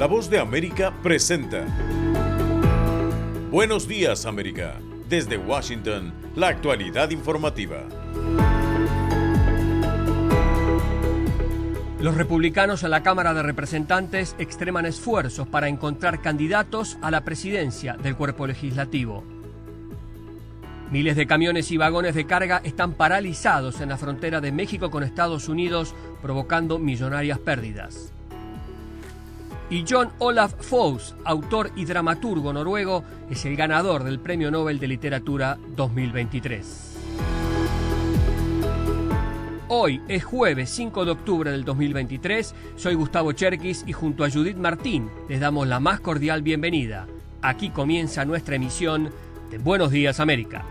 La Voz de América presenta Buenos Días, América. Desde Washington, la actualidad informativa. Los republicanos en la Cámara de Representantes extreman esfuerzos para encontrar candidatos a la presidencia del cuerpo legislativo. Miles de camiones y vagones de carga están paralizados en la frontera de México con Estados Unidos, provocando millonarias pérdidas. Y John Olaf Foss, autor y dramaturgo noruego, es el ganador del Premio Nobel de Literatura 2023. Hoy es jueves 5 de octubre del 2023, soy Gustavo Cherkis y junto a Judith Martín les damos la más cordial bienvenida. Aquí comienza nuestra emisión de Buenos Días, América.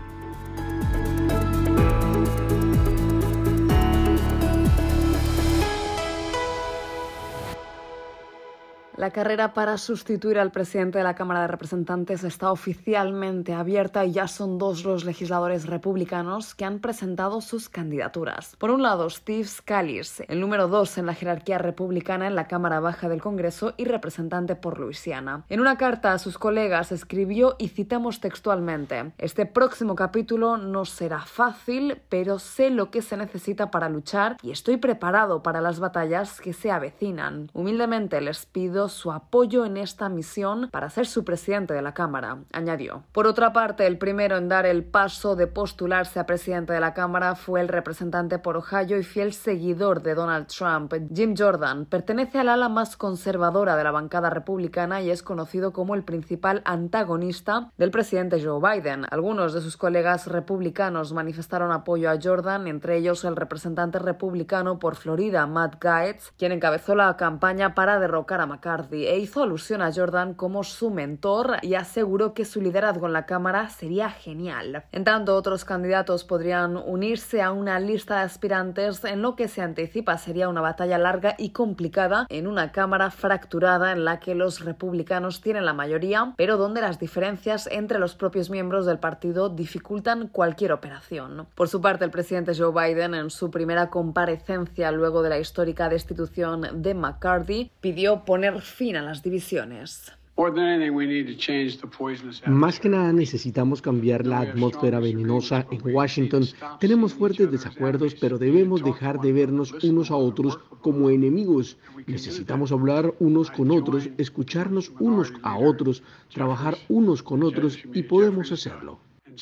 La carrera para sustituir al presidente de la Cámara de Representantes está oficialmente abierta y ya son dos los legisladores republicanos que han presentado sus candidaturas. Por un lado, Steve Scalise, el número 2 en la jerarquía republicana en la Cámara Baja del Congreso y representante por Luisiana. En una carta a sus colegas escribió, y citamos textualmente: "Este próximo capítulo no será fácil, pero sé lo que se necesita para luchar y estoy preparado para las batallas que se avecinan. Humildemente les pido su apoyo en esta misión para ser su presidente de la Cámara", añadió. Por otra parte, el primero en dar el paso de postularse a presidente de la Cámara fue el representante por Ohio y fiel seguidor de Donald Trump, Jim Jordan. Pertenece al ala más conservadora de la bancada republicana y es conocido como el principal antagonista del presidente Joe Biden. Algunos de sus colegas republicanos manifestaron apoyo a Jordan, entre ellos el representante republicano por Florida, Matt Gaetz, quien encabezó la campaña para derrocar a McCarthy, e hizo alusión a Jordan como su mentor y aseguró que su liderazgo en la Cámara sería genial. En tanto, otros candidatos podrían unirse a una lista de aspirantes en lo que se anticipa sería una batalla larga y complicada en una Cámara fracturada en la que los republicanos tienen la mayoría, pero donde las diferencias entre los propios miembros del partido dificultan cualquier operación. Por su parte, el presidente Joe Biden, en su primera comparecencia luego de la histórica destitución de McCarthy, pidió poner fin a las divisiones. Más que nada necesitamos cambiar la atmósfera venenosa en Washington. Tenemos fuertes desacuerdos, pero debemos dejar de vernos unos a otros como enemigos. Necesitamos hablar unos con otros, escucharnos unos a otros, trabajar unos con otros y podemos hacerlo.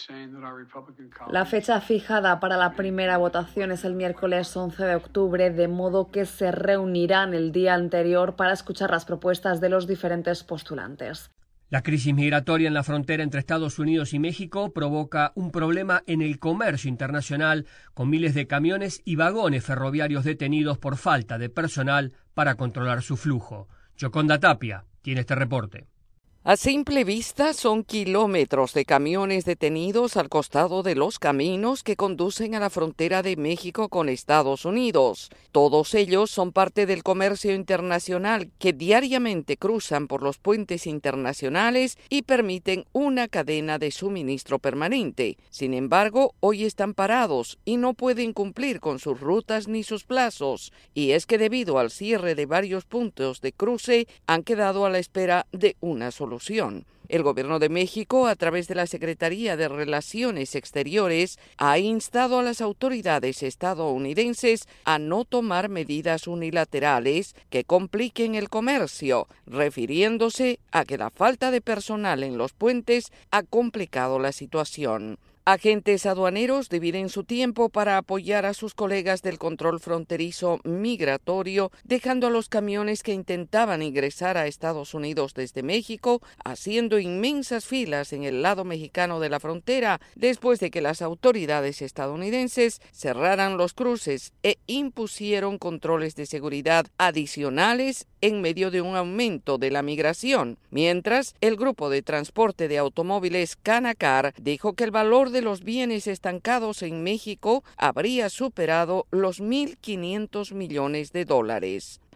La fecha fijada para la primera votación es el miércoles 11 de octubre, de modo que se reunirán el día anterior para escuchar las propuestas de los diferentes postulantes. La crisis migratoria en la frontera entre Estados Unidos y México provoca un problema en el comercio internacional, con miles de camiones y vagones ferroviarios detenidos por falta de personal para controlar su flujo. Yoconda Tapia tiene este reporte. A simple vista son kilómetros de camiones detenidos al costado de los caminos que conducen a la frontera de México con Estados Unidos. Todos ellos son parte del comercio internacional que diariamente cruzan por los puentes internacionales y permiten una cadena de suministro permanente. Sin embargo, hoy están parados y no pueden cumplir con sus rutas ni sus plazos. Y es que debido al cierre de varios puntos de cruce, han quedado a la espera de una solución. El Gobierno de México, a través de la Secretaría de Relaciones Exteriores, ha instado a las autoridades estadounidenses a no tomar medidas unilaterales que compliquen el comercio, refiriéndose a que la falta de personal en los puentes ha complicado la situación. Agentes aduaneros dividen su tiempo para apoyar a sus colegas del control fronterizo migratorio, dejando a los camiones que intentaban ingresar a Estados Unidos desde México haciendo inmensas filas en el lado mexicano de la frontera, después de que las autoridades estadounidenses cerraran los cruces e impusieron controles de seguridad adicionales en medio de un aumento de la migración. Mientras, el grupo de transporte de automóviles Canacar dijo que el valor de los bienes estancados en México habría superado los $1.500 millones.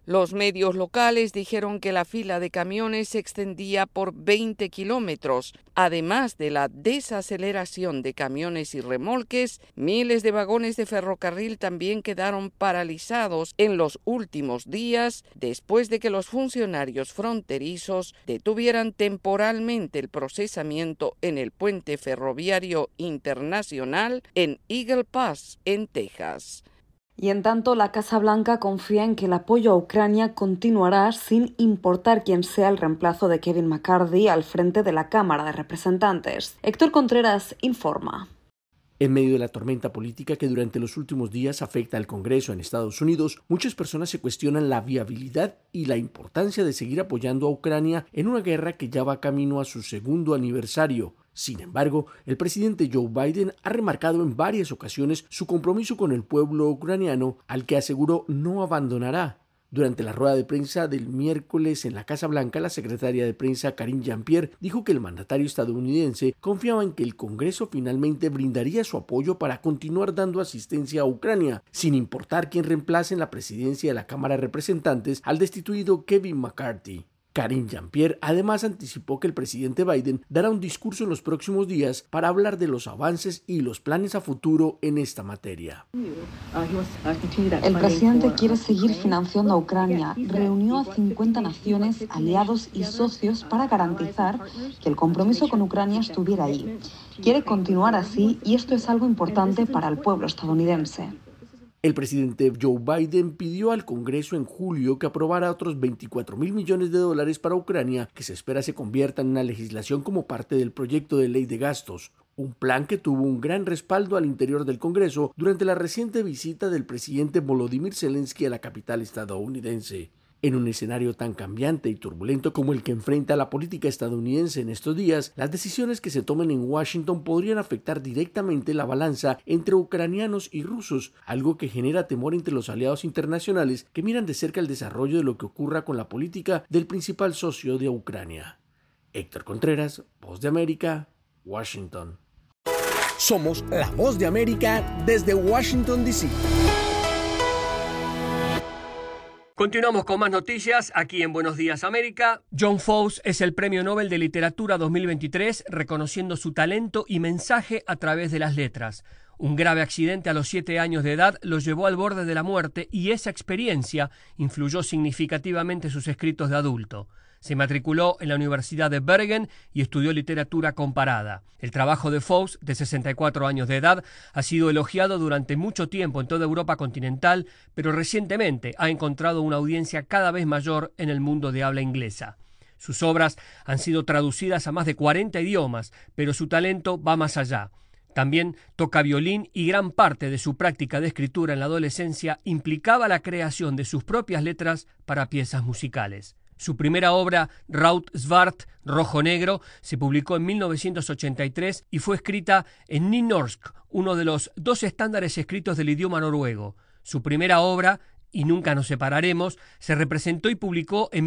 Los medios locales dijeron que la fila de camiones se extendía por 20 kilómetros. Además de la desaceleración de camiones y remolques, miles de vagones de ferrocarril también quedaron paralizados en los últimos días después de que los funcionarios fronterizos detuvieran temporalmente el procesamiento en el puente ferroviario internacional en Eagle Pass, en Texas. Y en tanto, la Casa Blanca confía en que el apoyo a Ucrania continuará sin importar quién sea el reemplazo de Kevin McCarthy al frente de la Cámara de Representantes. Héctor Contreras informa. En medio de la tormenta política que durante los últimos días afecta al Congreso en Estados Unidos, muchas personas se cuestionan la viabilidad y la importancia de seguir apoyando a Ucrania en una guerra que ya va camino a su segundo aniversario. Sin embargo, el presidente Joe Biden ha remarcado en varias ocasiones su compromiso con el pueblo ucraniano, al que aseguró no abandonará. Durante la rueda de prensa del miércoles en la Casa Blanca, la secretaria de prensa Karine Jean-Pierre dijo que el mandatario estadounidense confiaba en que el Congreso finalmente brindaría su apoyo para continuar dando asistencia a Ucrania, sin importar quién reemplace en la presidencia de la Cámara de Representantes al destituido Kevin McCarthy. Karine Jean-Pierre además anticipó que el presidente Biden dará un discurso en los próximos días para hablar de los avances y los planes a futuro en esta materia. El presidente quiere seguir financiando a Ucrania. Reunió a 50 naciones, aliados y socios para garantizar que el compromiso con Ucrania estuviera ahí. Quiere continuar así y esto es algo importante para el pueblo estadounidense. El presidente Joe Biden pidió al Congreso en julio que aprobara otros $24,000 millones para Ucrania, que se espera se convierta en una legislación como parte del proyecto de ley de gastos, un plan que tuvo un gran respaldo al interior del Congreso durante la reciente visita del presidente Volodymyr Zelensky a la capital estadounidense. En un escenario tan cambiante y turbulento como el que enfrenta la política estadounidense en estos días, las decisiones que se tomen en Washington podrían afectar directamente la balanza entre ucranianos y rusos, algo que genera temor entre los aliados internacionales que miran de cerca el desarrollo de lo que ocurra con la política del principal socio de Ucrania. Héctor Contreras, Voz de América, Washington. Somos la Voz de América desde Washington, D.C. Continuamos con más noticias aquí en Buenos Días América. John Fowles es el Premio Nobel de Literatura 2023, reconociendo su talento y mensaje a través de las letras. Un grave accidente a los 7 años de edad lo llevó al borde de la muerte y esa experiencia influyó significativamente sus escritos de adulto. Se matriculó en la Universidad de Bergen y estudió literatura comparada. El trabajo de Fowles, de 64 años de edad, ha sido elogiado durante mucho tiempo en toda Europa continental, pero recientemente ha encontrado una audiencia cada vez mayor en el mundo de habla inglesa. Sus obras han sido traducidas a más de 40 idiomas, pero su talento va más allá. También toca violín y gran parte de su práctica de escritura en la adolescencia implicaba la creación de sus propias letras para piezas musicales. Su primera obra, Raut Svart, Rojo Negro, se publicó en 1983 y fue escrita en nynorsk, uno de los 2 estándares escritos del idioma noruego. Su primera obra, Y nunca nos separaremos, se representó y publicó en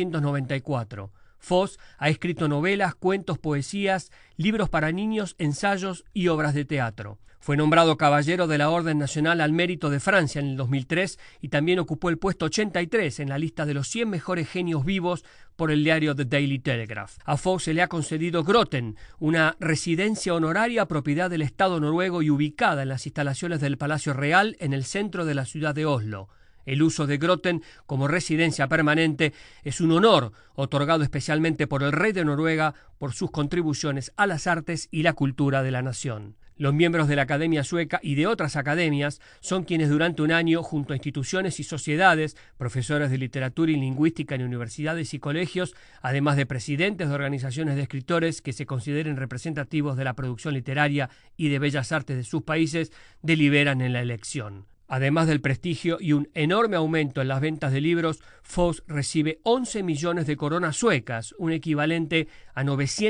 1994. Foss ha escrito novelas, cuentos, poesías, libros para niños, ensayos y obras de teatro. Fue nombrado Caballero de la Orden Nacional al Mérito de Francia en el 2003 y también ocupó el puesto 83 en la lista de los 100 mejores genios vivos por el diario The Daily Telegraph. A Foss se le ha concedido Grotten, una residencia honoraria propiedad del Estado noruego y ubicada en las instalaciones del Palacio Real en el centro de la ciudad de Oslo. El uso de Grotten como residencia permanente es un honor otorgado especialmente por el rey de Noruega por sus contribuciones a las artes y la cultura de la nación. Los miembros de la Academia Sueca y de otras academias son quienes durante un año, junto a instituciones y sociedades, profesores de literatura y lingüística en universidades y colegios, además de presidentes de organizaciones de escritores que se consideren representativos de la producción literaria y de bellas artes de sus países, deliberan en la elección. Además del prestigio y un enorme aumento en las ventas de libros, Foss recibe 11 millones de coronas suecas, un equivalente a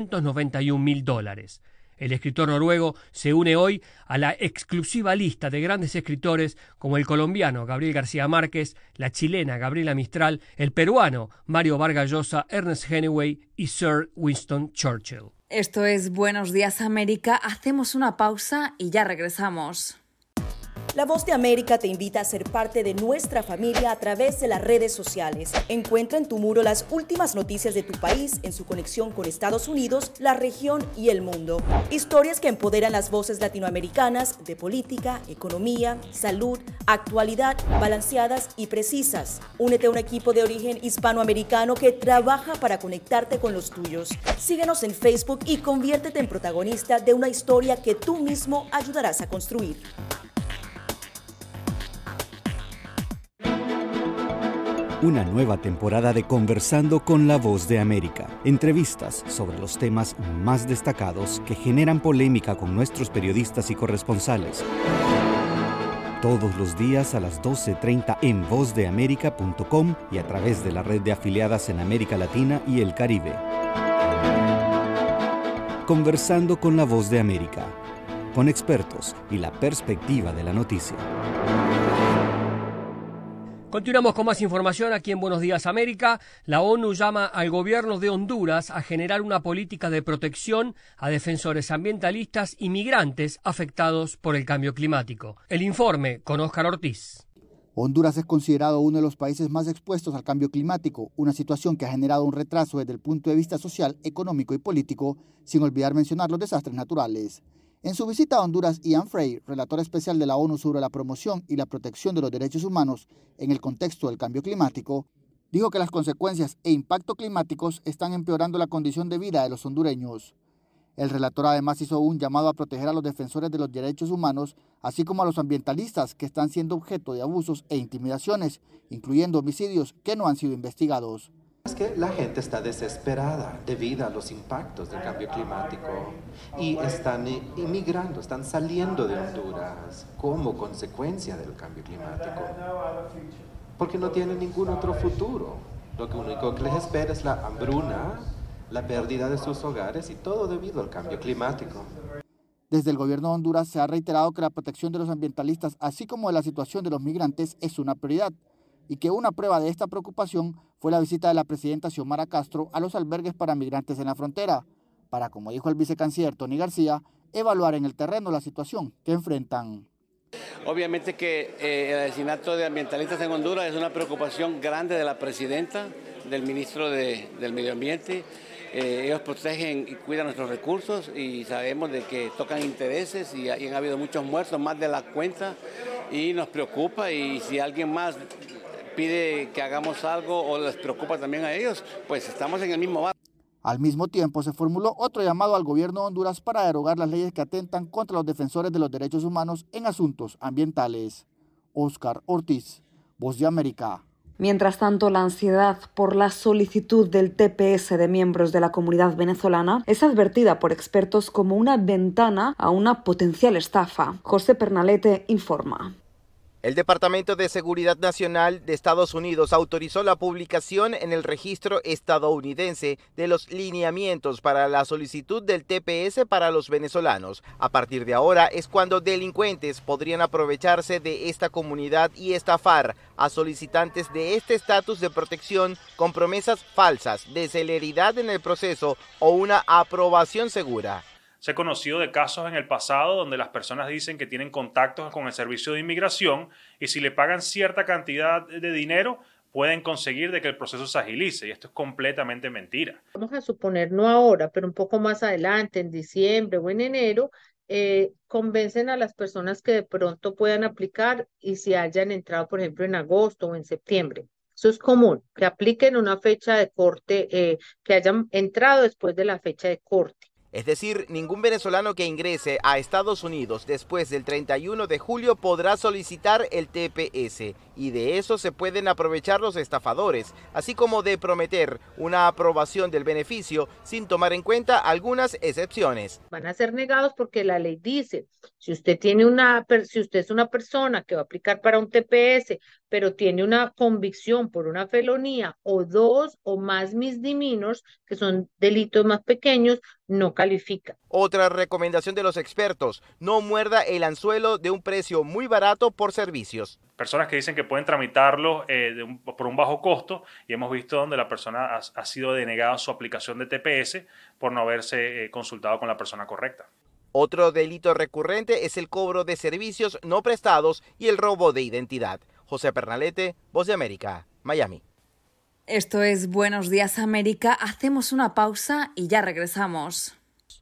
$991,000. El escritor noruego se une hoy a la exclusiva lista de grandes escritores como el colombiano Gabriel García Márquez, la chilena Gabriela Mistral, el peruano Mario Vargas Llosa, Ernest Hemingway y Sir Winston Churchill. Esto es Buenos Días América. Hacemos una pausa y ya regresamos. La Voz de América te invita a ser parte de nuestra familia a través de las redes sociales. Encuentra en tu muro las últimas noticias de tu país en su conexión con Estados Unidos, la región y el mundo. Historias que empoderan las voces latinoamericanas de política, economía, salud, actualidad, balanceadas y precisas. Únete a un equipo de origen hispanoamericano que trabaja para conectarte con los tuyos. Síguenos en Facebook y conviértete en protagonista de una historia que tú mismo ayudarás a construir. Una nueva temporada de Conversando con la Voz de América. Entrevistas sobre los temas más destacados que generan polémica con nuestros periodistas y corresponsales. Todos los días a las 12:30 en vozdeamerica.com y a través de la red de afiliadas en América Latina y el Caribe. Conversando con la Voz de América, con expertos y la perspectiva de la noticia. Continuamos con más información aquí en Buenos Días América. La ONU llama al gobierno de Honduras a generar una política de protección a defensores ambientalistas y migrantes afectados por el cambio climático. El informe con Óscar Ortiz. Honduras es considerado uno de los países más expuestos al cambio climático, una situación que ha generado un retraso desde el punto de vista social, económico y político, sin olvidar mencionar los desastres naturales. En su visita a Honduras, Ian Frey, relator especial de la ONU sobre la promoción y la protección de los derechos humanos en el contexto del cambio climático, dijo que las consecuencias e impactos climáticos están empeorando la condición de vida de los hondureños. El relator además hizo un llamado a proteger a los defensores de los derechos humanos, así como a los ambientalistas que están siendo objeto de abusos e intimidaciones, incluyendo homicidios que no han sido investigados. Es que la gente está desesperada debido a los impactos del cambio climático y están inmigrando, están saliendo de Honduras como consecuencia del cambio climático, porque no tienen ningún otro futuro. Lo único que les espera es la hambruna, la pérdida de sus hogares y todo debido al cambio climático. Desde el gobierno de Honduras se ha reiterado que la protección de los ambientalistas, así como de la situación de los migrantes, es una prioridad, y que una prueba de esta preocupación fue la visita de la presidenta Xiomara Castro a los albergues para migrantes en la frontera, para, como dijo el vicecanciller Tony García, evaluar en el terreno la situación que enfrentan. Obviamente que el asesinato de ambientalistas en Honduras es una preocupación grande de la presidenta, del ministro del Medio Ambiente. Ellos protegen y cuidan nuestros recursos y sabemos de que tocan intereses y han habido muchos muertos, más de la cuenta, y nos preocupa, y si alguien más pide que hagamos algo o les preocupa también a ellos, pues estamos en el mismo barco. Al mismo tiempo se formuló otro llamado al gobierno de Honduras para derogar las leyes que atentan contra los defensores de los derechos humanos en asuntos ambientales. Óscar Ortiz, Voz de América. Mientras tanto, la ansiedad por la solicitud del TPS de miembros de la comunidad venezolana es advertida por expertos como una ventana a una potencial estafa. José Pernalete informa. El Departamento de Seguridad Nacional de Estados Unidos autorizó la publicación en el registro estadounidense de los lineamientos para la solicitud del TPS para los venezolanos. A partir de ahora es cuando delincuentes podrían aprovecharse de esta comunidad y estafar a solicitantes de este estatus de protección con promesas falsas de celeridad en el proceso o una aprobación segura. Se ha conocido de casos en el pasado donde las personas dicen que tienen contactos con el servicio de inmigración y si le pagan cierta cantidad de dinero pueden conseguir de que el proceso se agilice, y esto es completamente mentira. Vamos a suponer, no ahora, pero un poco más adelante, en diciembre o en enero, convencen a las personas que de pronto puedan aplicar y si hayan entrado, por ejemplo, en agosto o en septiembre. Eso es común, que apliquen una fecha de corte, que hayan entrado después de la fecha de corte. Es decir, ningún venezolano que ingrese a Estados Unidos después del 31 de julio podrá solicitar el TPS, y de eso se pueden aprovechar los estafadores, así como de prometer una aprobación del beneficio sin tomar en cuenta algunas excepciones. Van a ser negados porque la ley dice, si usted es una persona que va a aplicar para un TPS, pero tiene una convicción por una felonía o 2 o más misdemeanors, que son delitos más pequeños, no califica. Otra recomendación de los expertos: no muerda el anzuelo de un precio muy barato por servicios. Personas que dicen que pueden tramitarlo por un bajo costo, y hemos visto donde la persona ha sido denegada su aplicación de TPS por no haberse consultado con la persona correcta. Otro delito recurrente es el cobro de servicios no prestados y el robo de identidad. José Pernalete, Voz de América, Miami. Esto es Buenos Días América. Hacemos una pausa y ya regresamos.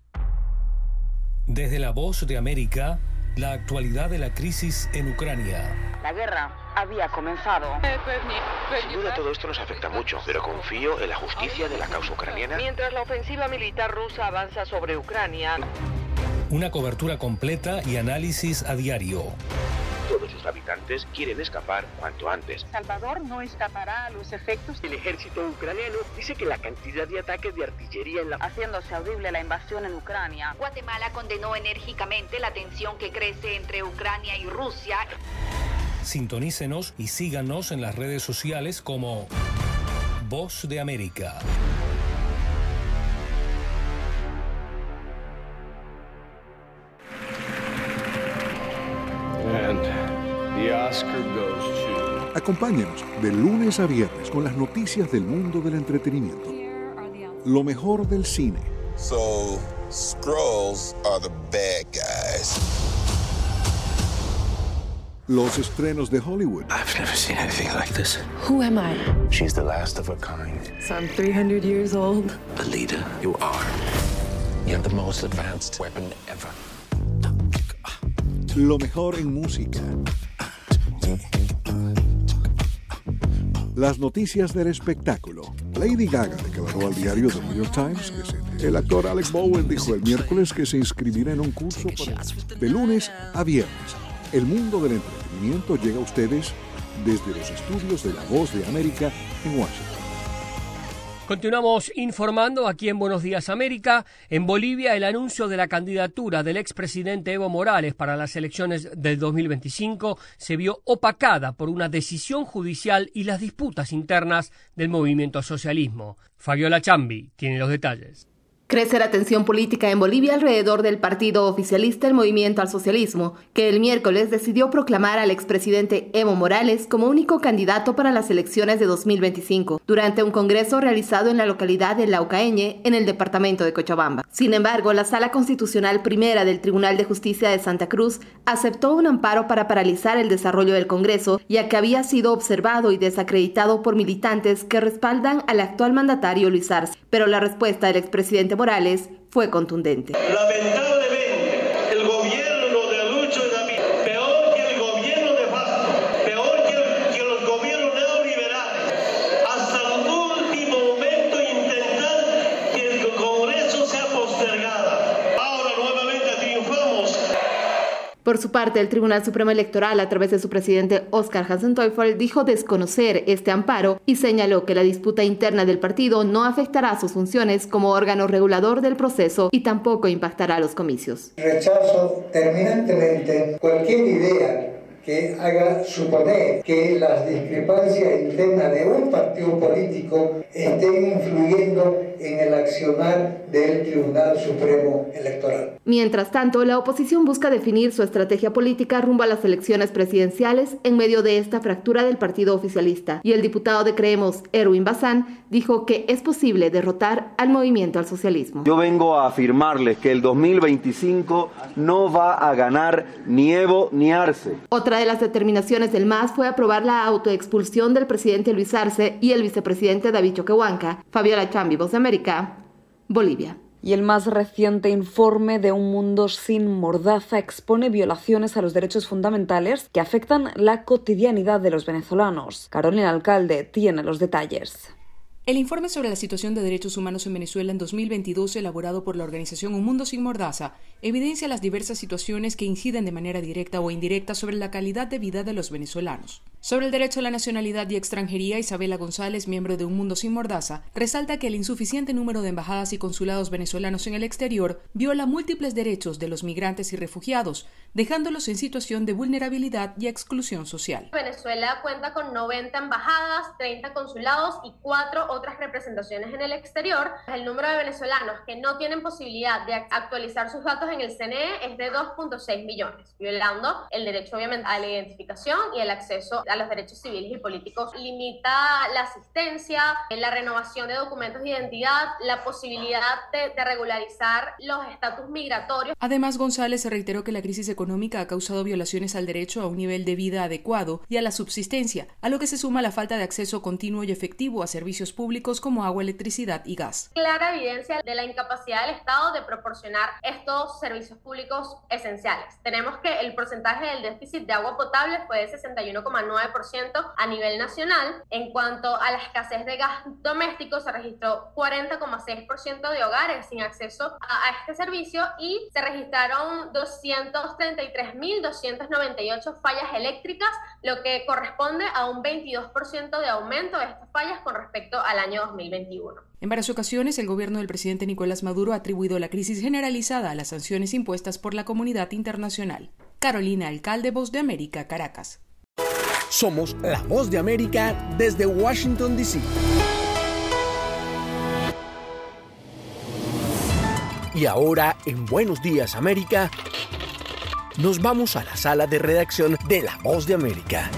Desde la Voz de América, la actualidad de la crisis en Ucrania. La guerra había comenzado. Sin duda todo esto nos afecta mucho, pero confío en la justicia de la causa ucraniana. Mientras la ofensiva militar rusa avanza sobre Ucrania. Una cobertura completa y análisis a diario. Todos sus habitantes quieren escapar cuanto antes. Salvador no escapará a los efectos. El ejército ucraniano dice que la cantidad de ataques de artillería haciéndose audible la invasión en Ucrania. Guatemala condenó enérgicamente la tensión que crece entre Ucrania y Rusia. Sintonícenos y síganos en las redes sociales como Voz de América. Acompáñenos de lunes a viernes con las noticias del mundo del entretenimiento. Lo mejor del cine. So, Skrulls are the bad guys. Los estrenos de Hollywood. I've never seen anything like this. Who am I? She's the last of her kind. So I'm 300 years old. A leader, you are. You have the most advanced weapon ever. Lo mejor en música. Las noticias del espectáculo. Lady Gaga declaró al diario The New York Times que el actor Alec Baldwin dijo el miércoles que se inscribirá en un curso de lunes a viernes. El mundo del entretenimiento llega a ustedes desde los estudios de La Voz de América en Washington. Continuamos informando aquí en Buenos Días América. En Bolivia, el anuncio de la candidatura del expresidente Evo Morales para las elecciones del 2025 se vio opacada por una decisión judicial y las disputas internas del movimiento al socialismo. Fabiola Chambi tiene los detalles. Crece la tensión política en Bolivia alrededor del partido oficialista El Movimiento al Socialismo, que el miércoles decidió proclamar al expresidente Evo Morales como único candidato para las elecciones de 2025, durante un congreso realizado en la localidad de Laucaeñe, en el departamento de Cochabamba. Sin embargo, la Sala Constitucional Primera del Tribunal de Justicia de Santa Cruz aceptó un amparo para paralizar el desarrollo del congreso, ya que había sido observado y desacreditado por militantes que respaldan al actual mandatario Luis Arce. Pero la respuesta del expresidente Morales fue contundente. Lamentablemente, el gobierno de Lucho y David, peor que el gobierno de Fasto, peor que los gobiernos neoliberales, hasta el último momento intentar que el Congreso sea postergado. Ahora nuevamente triunfamos. Por su parte, el Tribunal Supremo Electoral, a través de su presidente Oscar Hansen Teufel, dijo desconocer este amparo y señaló que la disputa interna del partido no afectará sus funciones como órgano regulador del proceso y tampoco impactará los comicios. Rechazo terminantemente cualquier idea que haga suponer que las discrepancias internas de un partido político estén influyendo en el accionar del Tribunal Supremo Electoral. Mientras tanto, la oposición busca definir su estrategia política rumbo a las elecciones presidenciales en medio de esta fractura del partido oficialista. Y el diputado de Creemos, Erwin Bazán, dijo que es posible derrotar al movimiento al socialismo. Yo vengo a afirmarles que el 2025 no va a ganar ni Evo ni Arce. Otra de las determinaciones del MAS fue aprobar la autoexpulsión del presidente Luis Arce y el vicepresidente David Choquehuanca. Fabiola Chambi, Voz de América, Bolivia. Y el más reciente informe de Un Mundo Sin Mordaza expone violaciones a los derechos fundamentales que afectan la cotidianidad de los venezolanos. Carolina Alcalde tiene los detalles. El informe sobre la situación de derechos humanos en Venezuela en 2022, elaborado por la organización Un Mundo Sin Mordaza, evidencia las diversas situaciones que inciden de manera directa o indirecta sobre la calidad de vida de los venezolanos. Sobre el derecho a la nacionalidad y extranjería, Isabela González, miembro de Un Mundo Sin Mordaza, resalta que el insuficiente número de embajadas y consulados venezolanos en el exterior viola múltiples derechos de los migrantes y refugiados, dejándolos en situación de vulnerabilidad y exclusión social. Venezuela cuenta con 90 embajadas, 30 consulados y 4 otras representaciones en el exterior. El número de venezolanos que no tienen posibilidad de actualizar sus datos en el CNE es de 2.6 millones, violando el derecho obviamente a la identificación y el acceso a los derechos civiles y políticos. Limita la asistencia, la renovación de documentos de identidad, la posibilidad de regularizar los estatus migratorios. Además, González reiteró que la crisis económica ha causado violaciones al derecho a un nivel de vida adecuado y a la subsistencia, a lo que se suma la falta de acceso continuo y efectivo a servicios públicos como agua, electricidad y gas. Clara evidencia de la incapacidad del Estado de proporcionar estos servicios públicos esenciales. Tenemos que el porcentaje del déficit de agua potable fue de 61,9% a nivel nacional. En cuanto a la escasez de gas doméstico, se registró 40,6% de hogares sin acceso a este servicio y se registraron 233.298 fallas eléctricas, lo que corresponde a un 22% de aumento de estas fallas con respecto al año 2021. En varias ocasiones, el gobierno del presidente Nicolás Maduro ha atribuido la crisis generalizada a las sanciones impuestas por la comunidad internacional. Carolina Alcalde, Voz de América, Caracas. Somos la Voz de América desde Washington, D.C. Y ahora, en Buenos Días, América, nos vamos a la sala de redacción de La Voz de América.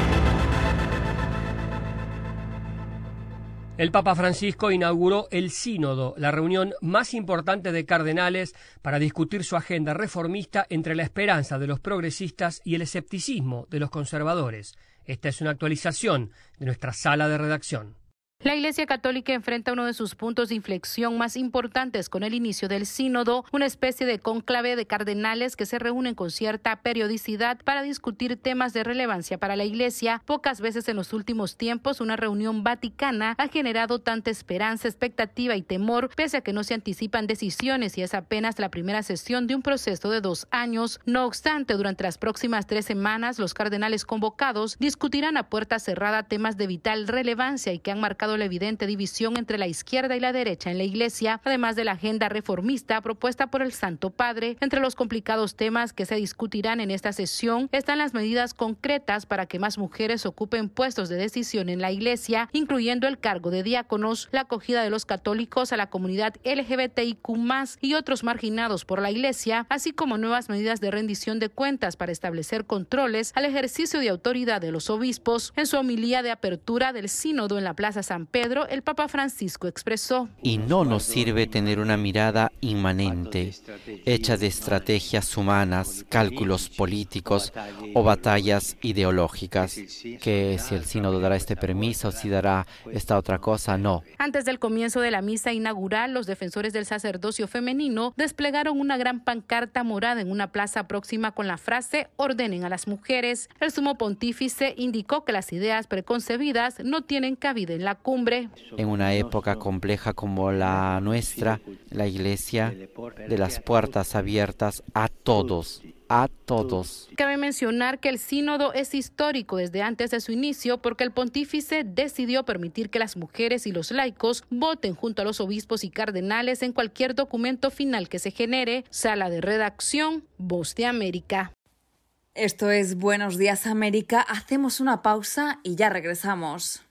El Papa Francisco inauguró el Sínodo, la reunión más importante de cardenales para discutir su agenda reformista entre la esperanza de los progresistas y el escepticismo de los conservadores. Esta es una actualización de nuestra sala de redacción. La Iglesia Católica enfrenta uno de sus puntos de inflexión más importantes con el inicio del Sínodo, una especie de cónclave de cardenales que se reúnen con cierta periodicidad para discutir temas de relevancia para la Iglesia. Pocas veces en los últimos tiempos una reunión vaticana ha generado tanta esperanza, expectativa y temor, pese a que no se anticipan decisiones y es apenas la primera sesión de un proceso de 2 años. No obstante, durante las próximas 3 semanas, los cardenales convocados discutirán a puerta cerrada temas de vital relevancia y que han marcado la evidente división entre la izquierda y la derecha en la Iglesia, además de la agenda reformista propuesta por el Santo Padre. Entre los complicados temas que se discutirán en esta sesión están las medidas concretas para que más mujeres ocupen puestos de decisión en la Iglesia, incluyendo el cargo de diáconos, la acogida de los católicos a la comunidad LGBTIQ+ y otros marginados por la Iglesia, así como nuevas medidas de rendición de cuentas para establecer controles al ejercicio de autoridad de los obispos. En su homilía de apertura del Sínodo en la Plaza San Pedro, el Papa Francisco expresó: y no nos sirve tener una mirada inmanente, hecha de estrategias humanas, cálculos políticos o batallas ideológicas, que si el sínodo dará este permiso, si dará esta otra cosa, no. Antes del comienzo de la misa inaugural, los defensores del sacerdocio femenino desplegaron una gran pancarta morada en una plaza próxima con la frase «Ordenen a las mujeres». El sumo pontífice indicó que las ideas preconcebidas no tienen cabida en la cumbre. En una época compleja como la nuestra, la Iglesia, de las puertas abiertas a todos. A todos. Cabe mencionar que el sínodo es histórico desde antes de su inicio porque el pontífice decidió permitir que las mujeres y los laicos voten junto a los obispos y cardenales en cualquier documento final que se genere. Sala de redacción, Voz de América. Esto es Buenos Días América. Hacemos una pausa y ya regresamos.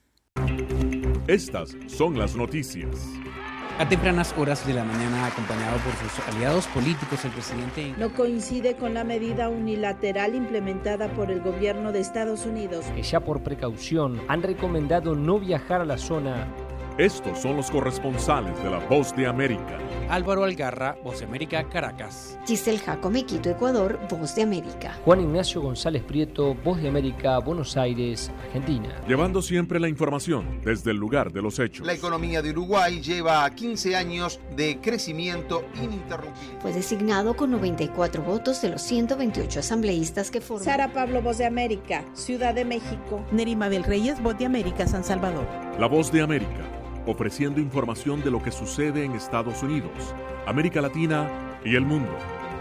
Estas son las noticias. A tempranas horas de la mañana, acompañado por sus aliados políticos, el presidente no coincide con la medida unilateral implementada por el gobierno de Estados Unidos, que ya por precaución han recomendado no viajar a la zona. Estos son los corresponsales de La Voz de América. Álvaro Algarra, Voz de América, Caracas. Giselle Jacome, Quito, Ecuador, Voz de América. Juan Ignacio González Prieto, Voz de América, Buenos Aires, Argentina. Llevando siempre la información desde el lugar de los hechos. La economía de Uruguay lleva 15 años de crecimiento ininterrumpido. Fue designado con 94 votos de los 128 asambleístas que forman. Sara Pablo, Voz de América, Ciudad de México. Nerima Bel Reyes, Voz de América, San Salvador. La Voz de América, ofreciendo información de lo que sucede en Estados Unidos, América Latina y el mundo.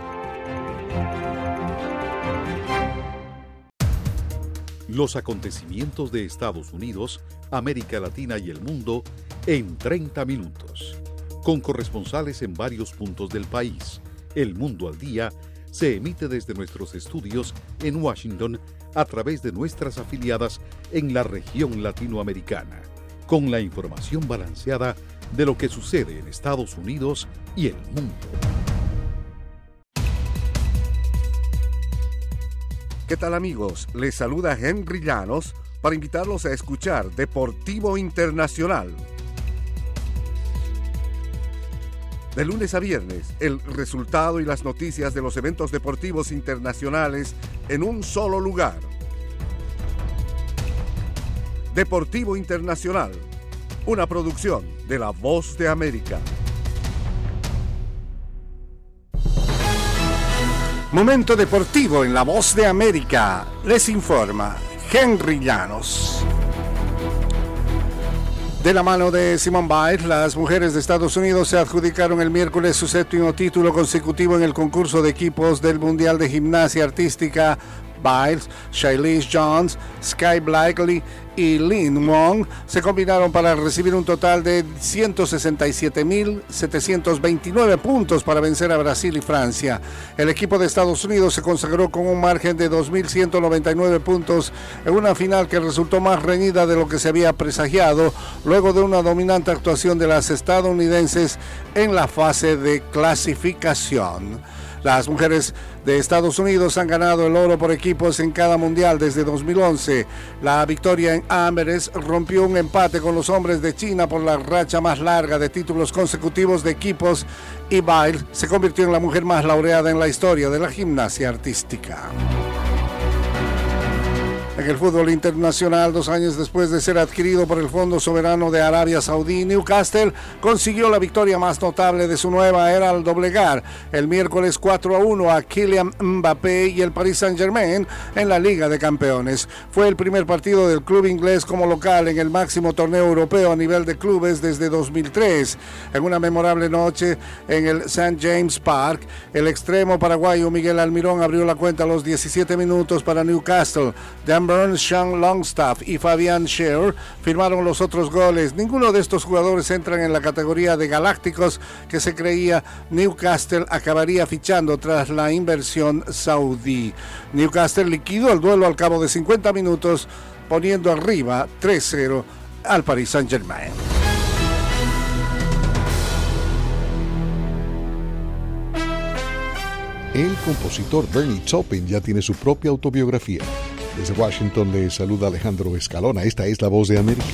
Los acontecimientos de Estados Unidos, América Latina y el mundo en 30 minutos. Con corresponsales en varios puntos del país. El Mundo al Día se emite desde nuestros estudios en Washington a través de nuestras afiliadas en la región latinoamericana, con la información balanceada de lo que sucede en Estados Unidos y el mundo. ¿Qué tal, amigos? Les saluda Henry Llanos para invitarlos a escuchar Deportivo Internacional. De lunes a viernes, el resultado y las noticias de los eventos deportivos internacionales en un solo lugar. Deportivo Internacional, una producción de La Voz de América. Momento deportivo en La Voz de América. Les informa Henry Llanos. De la mano de Simone Biles, las mujeres de Estados Unidos se adjudicaron el miércoles su 7º título consecutivo en el concurso de equipos del Mundial de Gimnasia Artística. Biles, Shailesh Jones, Sky Blakely y Lin Wong se combinaron para recibir un total de 167.729 puntos para vencer a Brasil y Francia. El equipo de Estados Unidos se consagró con un margen de 2.199 puntos en una final que resultó más reñida de lo que se había presagiado luego de una dominante actuación de las estadounidenses en la fase de clasificación. Las mujeres de Estados Unidos han ganado el oro por equipos en cada mundial desde 2011. La victoria en Amberes rompió un empate con los hombres de China por la racha más larga de títulos consecutivos de equipos y Biles se convirtió en la mujer más laureada en la historia de la gimnasia artística. En el fútbol internacional, 2 años después de ser adquirido por el Fondo Soberano de Arabia Saudí, Newcastle consiguió la victoria más notable de su nueva era al doblegar el miércoles 4-1 a Kylian Mbappé y el Paris Saint-Germain en la Liga de Campeones. Fue el primer partido del club inglés como local en el máximo torneo europeo a nivel de clubes desde 2003. En una memorable noche en el St. James Park, el extremo paraguayo Miguel Almirón abrió la cuenta a los 17 minutos para Newcastle. Dan Burns, Sean Longstaff y Fabian Schär firmaron los otros goles. Ninguno de estos jugadores entran en la categoría de galácticos que se creía Newcastle acabaría fichando tras la inversión saudí. Newcastle liquidó el duelo al cabo de 50 minutos, poniendo arriba 3-0 al Paris Saint-Germain. El compositor Bernie Taupin ya tiene su propia autobiografía. Desde Washington le saluda Alejandro Escalona. Esta es La Voz de América.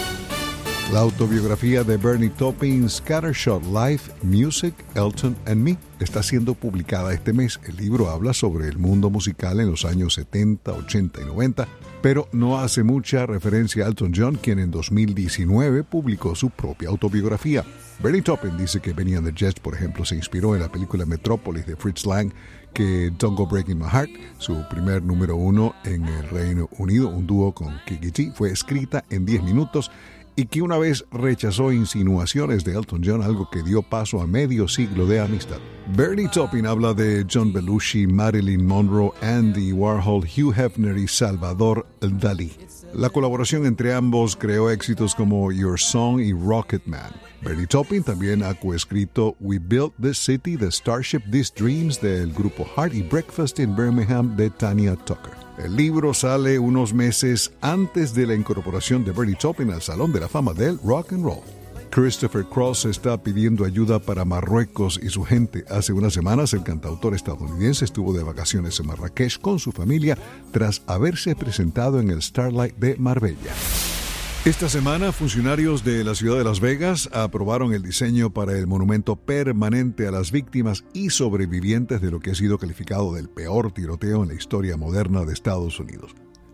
La autobiografía de Bernie Taupin, Scattershot Life, Music, Elton and Me, está siendo publicada este mes. El libro habla sobre el mundo musical en los años 70, 80 y 90, pero no hace mucha referencia a Elton John, quien en 2019 publicó su propia autobiografía. Bernie Taupin dice que Benny and the Jets, por ejemplo, se inspiró en la película Metrópolis de Fritz Lang, que Don't Go Breaking My Heart, su primer número 1 en el Reino Unido, un dúo con Kiki G, fue escrita en 10 minutos y que una vez rechazó insinuaciones de Elton John, algo que dio paso a medio siglo de amistad. Bernie Taupin habla de John Belushi, Marilyn Monroe, Andy Warhol, Hugh Hefner y Salvador Dalí. La colaboración entre ambos creó éxitos como Your Song y Rocket Man. Bernie Taupin también ha coescrito We Built This City, The Starship, These Dreams del grupo Heart y Breakfast in Birmingham de Tanya Tucker. El libro sale unos meses antes de la incorporación de Bernie Taupin al Salón de la Fama del Rock and Roll. Christopher Cross está pidiendo ayuda para Marruecos y su gente. Hace unas semanas el cantautor estadounidense estuvo de vacaciones en Marrakech con su familia tras haberse presentado en el Starlight de Marbella. Esta semana, funcionarios de la ciudad de Las Vegas aprobaron el diseño para el monumento permanente a las víctimas y sobrevivientes de lo que ha sido calificado del peor tiroteo en la historia moderna de Estados Unidos.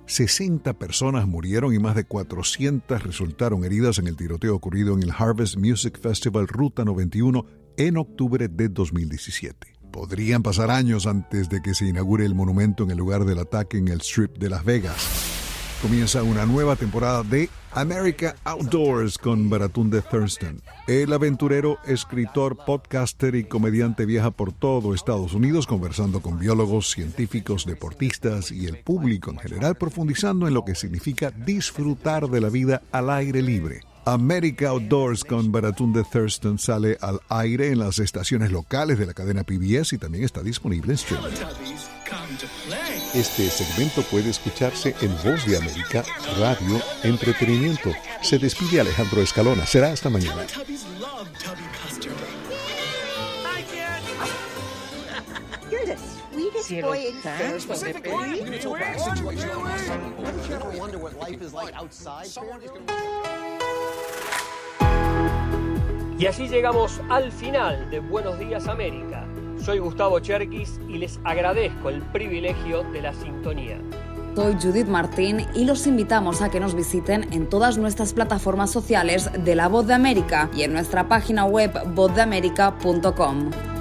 60 personas murieron y más de 400 resultaron heridas en el tiroteo ocurrido en el Harvest Music Festival Ruta 91 en octubre de 2017. Podrían pasar años antes de que se inaugure el monumento en el lugar del ataque en el Strip de Las Vegas. Comienza una nueva temporada de America Outdoors con Baratunde Thurston. El aventurero, escritor, podcaster y comediante viaja por todo Estados Unidos conversando con biólogos, científicos, deportistas y el público en general, profundizando en lo que significa disfrutar de la vida al aire libre. America Outdoors con Baratunde Thurston sale al aire en las estaciones locales de la cadena PBS y también está disponible en streaming. Este segmento puede escucharse en Voz de América, Radio, Entretenimiento. Se despide Alejandro Escalona. Será hasta mañana. You're the sweetest Y así llegamos al final de Buenos Días América. Soy Gustavo Cherkis y les agradezco el privilegio de la sintonía. Soy Judith Martín y los invitamos a que nos visiten en todas nuestras plataformas sociales de La Voz de América y en nuestra página web vozdeamerica.com.